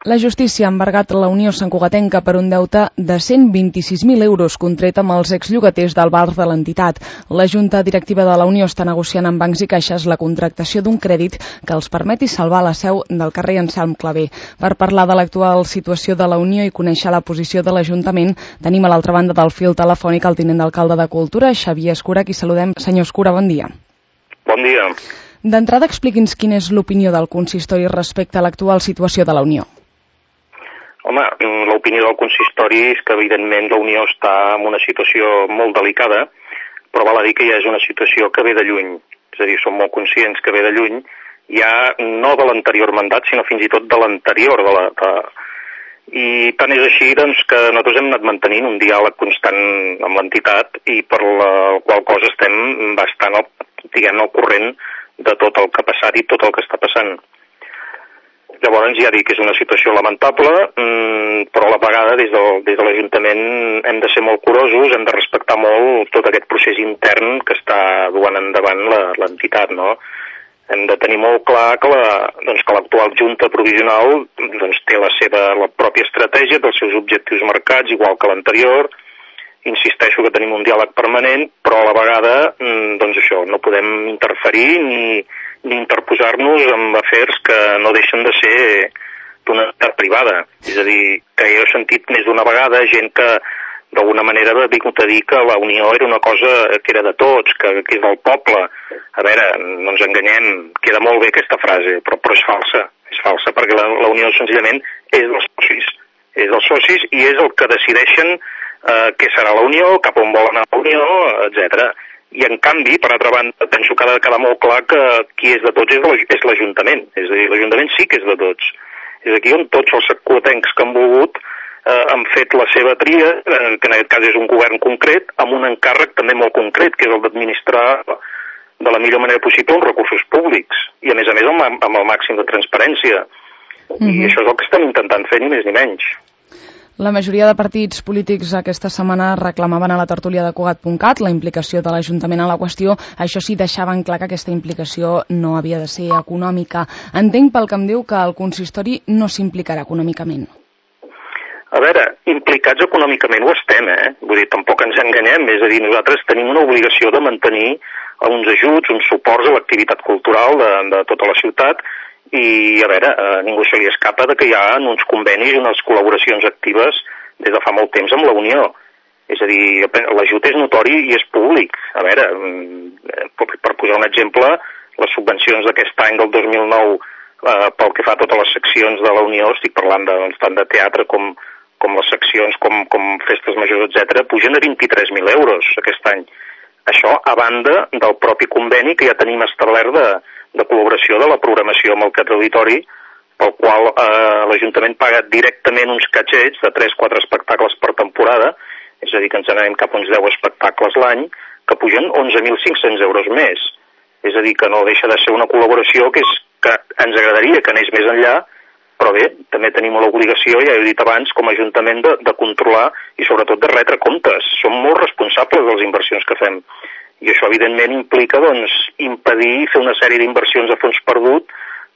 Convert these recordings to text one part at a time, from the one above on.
La justícia ha embargat la Unió Santcugatenca per un deute de 126.000 euros contret amb els exllogaters del bar de l'entitat. La Junta Directiva de la Unió està negociant amb bancs i caixes la contractació d'un crèdit que els permeti salvar la seu del carrer Anselm Clavé. Per parlar de l'actual situació de la Unió i conèixer la posició de l'Ajuntament, tenim a l'altra banda del fil telefònic el tinent d'alcalde de Cultura, Xavier Escura, qui saludem. Senyor Escura, bon dia. Bon dia. D'entrada, expliqui'ns quina és l'opinió del consistori respecte a l'actual situació de la Unió. Home, l'opinió del consistori és que, evidentment, la Unió està en una situació molt delicada, però val a dir que ja és una situació que ve de lluny. És a dir, som molt conscients que ve de lluny, ja no de l'anterior mandat, sinó fins i tot de l'anterior. I tant és així doncs, que nosaltres hem anat mantenint un diàleg constant amb l'entitat i per la qual cosa estem bastant al corrent de tot el que ha passat i tot el que està passant. Llavors ja dic que és una situació lamentable, però a la vegada des de l'Ajuntament hem de ser molt curosos, hem de respectar molt tot aquest procés intern que està duent endavant l'entitat, no? Hem de tenir molt clar que l'actual Junta Provisional té la pròpia estratègia dels seus objectius marcats, igual que l'anterior. Insisteixo que tenim un diàleg permanent, però a la vegada això, no podem interferir ni interposar-nos en afers que no deixen de ser d'una entitat privada. És a dir, que jo he sentit més d'una vegada gent que d'alguna manera ha vingut a dir que la Unió era una cosa que era de tots, que és del poble. A veure, no ens enganyem, queda molt bé aquesta frase, però és falsa, perquè la Unió senzillament és dels socis i és el que decideixen què serà la Unió, cap on vol anar la Unió, etc. I en canvi, per altra banda, penso que ha de quedar molt clar que qui és de tots és l'Ajuntament. És a dir, l'Ajuntament sí que és de tots. És aquí on tots els santcugatencs que han volgut han fet la seva tria, que en aquest cas és un govern concret, amb un encàrrec també molt concret, que és el d'administrar de la millor manera possible els recursos públics. I a més amb el màxim de transparència. I això és el que estem intentant fer, ni més ni menys. La majoria de partits polítics aquesta setmana reclamaven a la tertúlia de Cugat.cat la implicació de l'Ajuntament en la qüestió. Això sí, deixaven clar que aquesta implicació no havia de ser econòmica. Entenc pel que em diu que el consistori no s'implicarà econòmicament. A veure, implicats econòmicament ho estem, Vull dir, tampoc ens enganyem. És a dir, nosaltres tenim una obligació de mantenir uns ajuts, uns suports a l'activitat cultural de tota la ciutat. I, a veure, a ningú se li escapa que hi ha uns convenis i unes col·laboracions actives des de fa molt temps amb la Unió. És a dir, l'ajut és notori i és públic. A veure, per posar un exemple, les subvencions d'aquest any del 2009 pel que fa a totes les seccions de la Unió, estic parlant tant de teatre com les seccions com festes majors, etc., pugen a 23.000 euros aquest any. Això a banda del propi conveni que ja tenim establert de col·laboració de la programació amb el Teatre Auditori, pel qual l'Ajuntament paga directament uns catxets de 3-4 espectacles per temporada, és a dir, que ens anem cap a uns 10 espectacles l'any, que pugen 11.500 euros més. És a dir, que no deixa de ser una col·laboració que ens agradaria que anés més enllà, però bé, també tenim l'obligació, ja he dit abans, com a Ajuntament de controlar i sobretot de retre comptes. Som molt responsables de les inversions que fem. I això, evidentment, implica impedir fer una sèrie d'inversions a fons perdut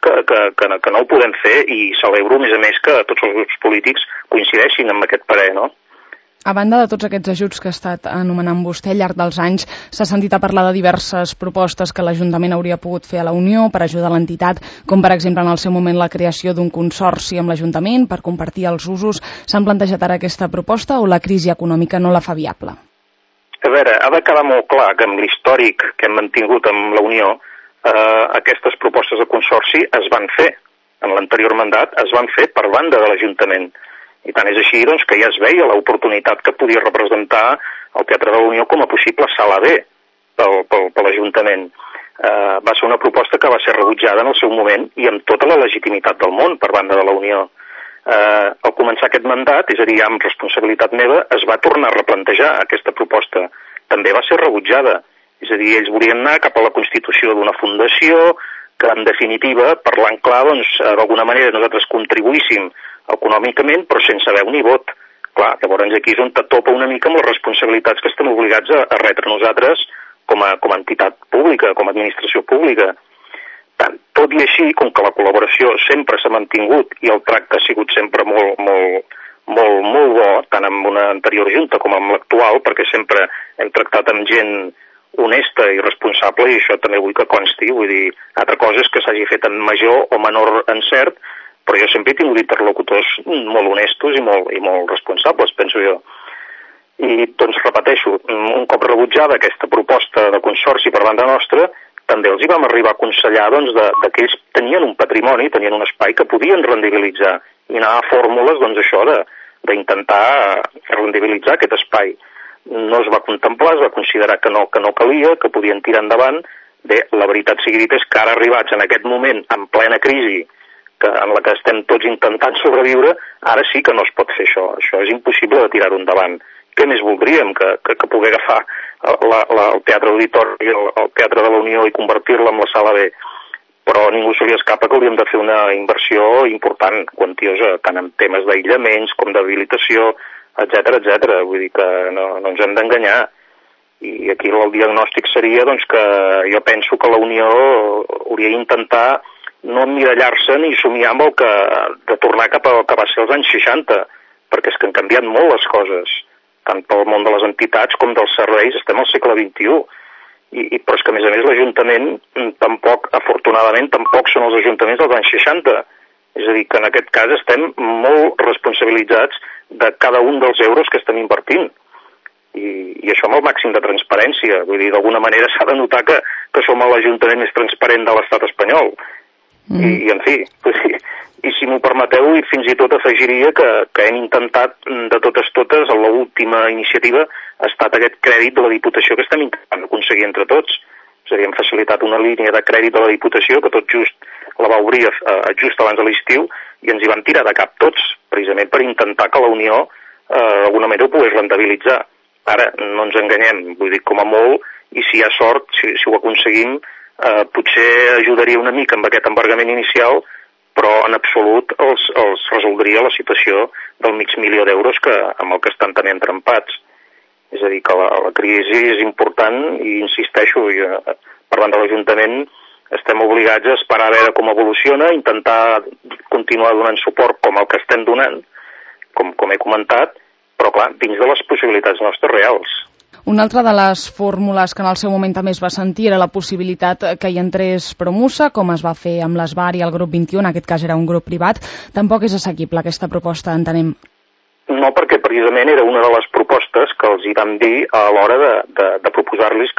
que no ho podem fer, i celebro, a més, que tots els grups polítics coincideixin amb aquest parer, no? A banda de tots aquests ajuts que ha estat anomenant vostè al llarg dels anys, s'ha sentit a parlar de diverses propostes que l'Ajuntament hauria pogut fer a la Unió per ajudar l'entitat, com per exemple en el seu moment la creació d'un consorci amb l'Ajuntament per compartir els usos. S'han plantejat ara aquesta proposta o la crisi econòmica no la fa viable? A veure, ha de quedar molt clar que amb l'històric que hem mantingut amb la Unió, aquestes propostes de consorci es van fer. En l'anterior mandat es van fer per banda de l'Ajuntament. I tant és així que ja es veia l'oportunitat que podia representar el Teatre de la Unió com a possible sala B per l'Ajuntament. Va ser una proposta que va ser rebutjada en el seu moment i amb tota la legitimitat del món per banda de la Unió. Al començar aquest mandat, és a dir, amb responsabilitat meva, es va tornar a replantejar aquesta proposta. També va ser rebutjada. És a dir, ells volien anar cap a la constitució d'una fundació que, en definitiva, parlant clar, d'alguna manera nosaltres contribuíssim econòmicament, però sense veu ni vot. Clar, llavors aquí és on topa una mica amb les responsabilitats que estem obligats a retre nosaltres com a entitat pública, com a administració pública. Tot i així, com que la col·laboració sempre s'ha mantingut i el tracte ha sigut sempre molt bo, tant amb una anterior junta com amb l'actual, perquè sempre hem tractat amb gent honesta i responsable, i això també vull que consti, vull dir, altra cosa és que s'hagi fet amb major o menor encert, però jo sempre he tingut interlocutors molt honestos i molt responsables, penso jo. I, doncs, repeteixo, un cop rebutjada aquesta proposta de consorci per banda nostra, també els hi vam arribar a aconsellar doncs, que ells tenien un patrimoni, tenien un espai que podien rendibilitzar i anar a fórmules, doncs, això d'intentar rendibilitzar aquest espai. No es va contemplar, es va considerar que no calia, que podien tirar endavant. Bé, la veritat sigui dit és que ara arribats en aquest moment, en plena crisi, en la que estem tots intentant sobreviure, ara sí que no es pot fer això. Això és impossible de tirar-ho endavant. Què més voldríem? Que poder agafar el Teatre Auditori, el Teatre de la Unió i convertir-la en la Sala B. Però ningú se li escapa que hauríem de fer una inversió important, quantiosa, tant en temes d'aïllaments com d'habilitació, etcètera. Vull dir que no ens hem d'enganyar. I aquí el diagnòstic seria doncs, que jo penso que la Unió hauria d'intentar no emmirallar-se ni somiar amb el que de tornar cap al que va ser els anys 60, perquè és que han canviat molt les coses, tant pel món de les entitats com dels serveis, estem al segle XXI. Però és que, a més l'Ajuntament afortunadament, tampoc són els ajuntaments dels anys 60. És a dir, que en aquest cas estem molt responsabilitzats de cada un dels euros que estem invertint. I això amb el màxim de transparència. Vull dir, d'alguna manera s'ha de notar que som l'Ajuntament més transparent de l'estat espanyol. I en fi, i si m'ho permeteu, i fins i tot afegiria que hem intentat de totes, a l'última iniciativa ha estat aquest crèdit de la Diputació que estem intentant aconseguir entre tots. És a dir, hem facilitat una línia de crèdit de la Diputació que tot just la va obrir just abans de l'estiu i ens hi van tirar de cap tots, precisament per intentar que la Unió d'alguna manera ho pogués rendibilitzar. Ara, no ens enganyem, vull dir, com a molt, i si hi ha sort, si ho aconseguim, potser ajudaria una mica amb aquest embargament inicial, però en absolut els resoldria la situació del $500.000 amb el que estan tan entrampats. És a dir, que la crisi és important i insisteixo, parlant de l'Ajuntament, estem obligats a esperar a veure com evoluciona, intentar continuar donant suport com el que estem donant, com he comentat, però clar, dins de les possibilitats nostres reals. Una altra de les fórmules que en el seu moment també es va sentir era la possibilitat que hi entrés Promusa, com es va fer amb l'Esbar i el grup 21, en aquest cas era un grup privat. Tampoc és assequible aquesta proposta, entenem. No, perquè precisament era una de les propostes que els hi vam dir a l'hora de proposar-los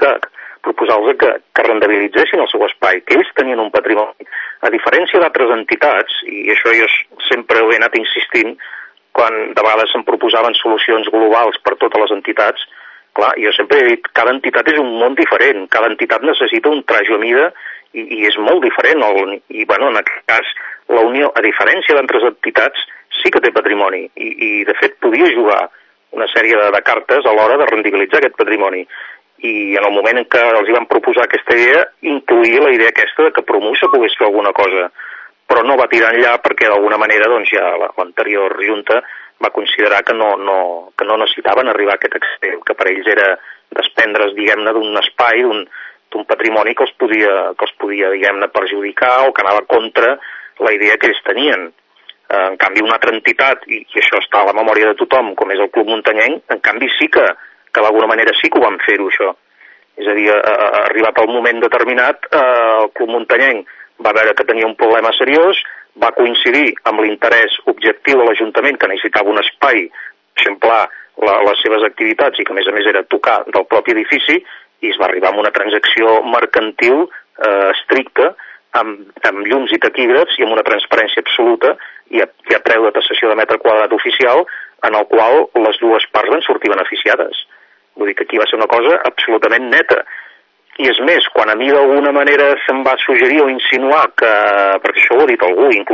que rendibilitzessin el seu espai, que ells tenien un patrimoni. A diferència d'altres entitats, i això jo sempre ho he anat insistint, quan de vegades se'm proposaven solucions globals per totes les entitats, clar, jo sempre he dit, cada entitat és un món diferent, cada entitat necessita un trajo a mida i és molt diferent. I, en aquest cas, la Unió, a diferència d'altres entitats, sí que té patrimoni i de fet, podia jugar una sèrie de cartes a l'hora de rendibilitzar aquest patrimoni. I en el moment en què els van proposar aquesta idea, incloïa la idea aquesta que Promusa pogués fer alguna cosa, però no va tirar enllà perquè d'alguna manera doncs, ja l'anterior Junta va considerar que no necessitaven arribar a aquest extrem, que per ells era desprendre's, diguem-ne, d'un espai, d'un patrimoni que els podia, diguem-ne, perjudicar o que anava contra la idea que ells tenien. En canvi, una altra entitat, i això està a la memòria de tothom, com és el Club Muntanyenc, en canvi sí que d'alguna manera sí que ho van fer-ho, això. És a dir, arribat al moment determinat, el Club Muntanyenc va veure que tenia un problema seriós, va coincidir amb l'interès objectiu de l'Ajuntament, que necessitava un espai, eixamplar les seves activitats i que a més era tocar del propi edifici, i es va arribar a una transacció mercantil estricta, amb llums i taquígrafs i amb una transparència absoluta i a preu de tasació de metre quadrat oficial, en el qual les dues parts van sortir beneficiades. Vull dir que aquí va ser una cosa absolutament neta. I és més, quan a mi d'alguna manera se'm va suggerir o insinuar que, perquè això ho ha dit algú, inclús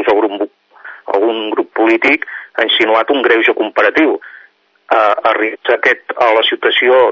algun grup polític, ha insinuat un greuge comparatiu. Arribats a la situació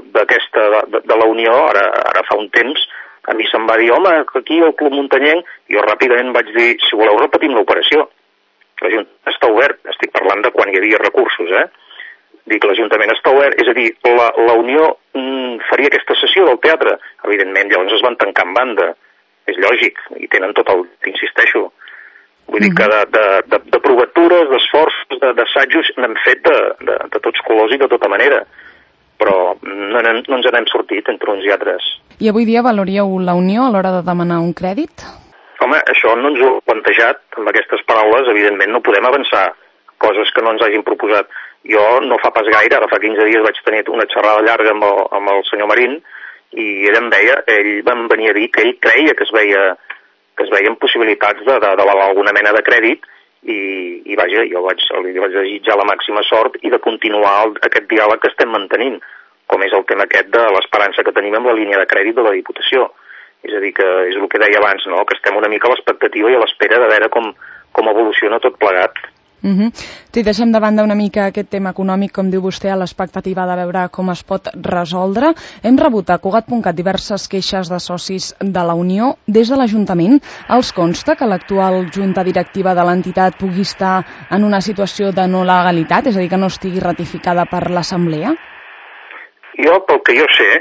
de la Unió, ara fa un temps, a mi se'm va dir, home, aquí al Club Muntanyenc, jo ràpidament vaig dir, si voleu repetim l'operació. L'Ajuntament està obert, estic parlant de quan hi havia recursos, Dic, l'Ajuntament està obert, és a dir, la Unió faria aquesta sessió del teatre. Evidentment, llavors es van tancar en banda. és lògic, i tenen tot el... insisteixo. Vull dir que de provatures, d'esforços, d'assajos n'hem fet de tots colors i de tota manera, però no ens n'hem sortit entre uns i altres. I avui dia valoríeu la unió a l'hora de demanar un crèdit? Home, això no ens ho he plantejat, amb aquestes paraules, evidentment no podem avançar coses que no ens hagin proposat. Jo no fa pas gaire, ara fa 15 dies vaig tenir una xerrada llarga amb el senyor Marín, i ell em venia a dir que ell creia que es veien possibilitats d'avalar alguna mena de crèdit, i vaja, jo li vaig desitjar la màxima sort i de continuar aquest diàleg que estem mantenint, com és el tema aquest de l'esperança que tenim amb la línia de crèdit de la Diputació. És a dir, que és el que deia abans, no? Que estem una mica a l'expectativa i a l'espera de veure com evoluciona tot plegat. Si deixem de banda una mica aquest tema econòmic, com diu vostè, a l'expectativa de veure com es pot resoldre, hem rebut a Cugat.cat diverses queixes de socis de la Unió. Des de l'Ajuntament els consta que l'actual junta directiva de l'entitat pugui estar en una situació de no legalitat, és a dir, que no estigui ratificada per l'Assemblea? Jo, pel que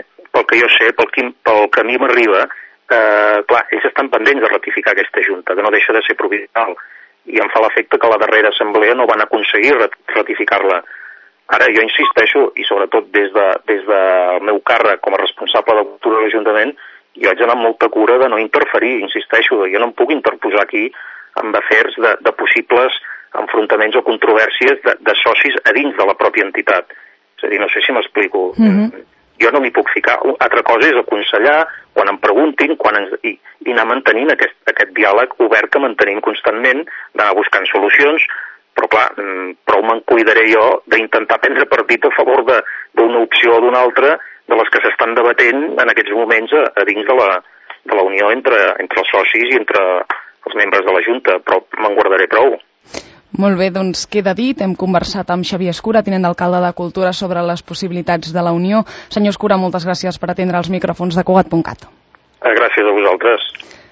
a mi m'arriba, clar, ells estan pendents de ratificar aquesta junta, que no deixa de ser provisional, i em fa l'efecte que la darrera assemblea no van aconseguir ratificar-la. Ara, jo insisteixo, i sobretot des del meu càrrec com a responsable de cultura de l'Ajuntament, jo haig d'anar amb molta cura de no interferir, insisteixo, jo no em puc interposar aquí amb afers de possibles enfrontaments o controvèrsies de socis a dins de la pròpia entitat. És a dir, no sé si m'explico. Jo no m'hi puc ficar. Altra cosa és aconsellar, quan em preguntin, i anar mantenint aquest diàleg obert que mantenim constantment, d'anar buscant solucions, però clar, prou me'n cuidaré jo d'intentar prendre partit a favor d'una opció o d'una altra de les que s'estan debatent en aquests moments a dins de la unió entre els socis i entre els membres de la Junta, però me'n guardaré prou. Molt bé, doncs queda dit. Hem conversat amb Xavier Escura, tinent d'alcalde de Cultura, sobre les possibilitats de la Unió. Senyor Escura, moltes gràcies per atendre els micròfons de Cugat.cat. Gràcies a vosaltres.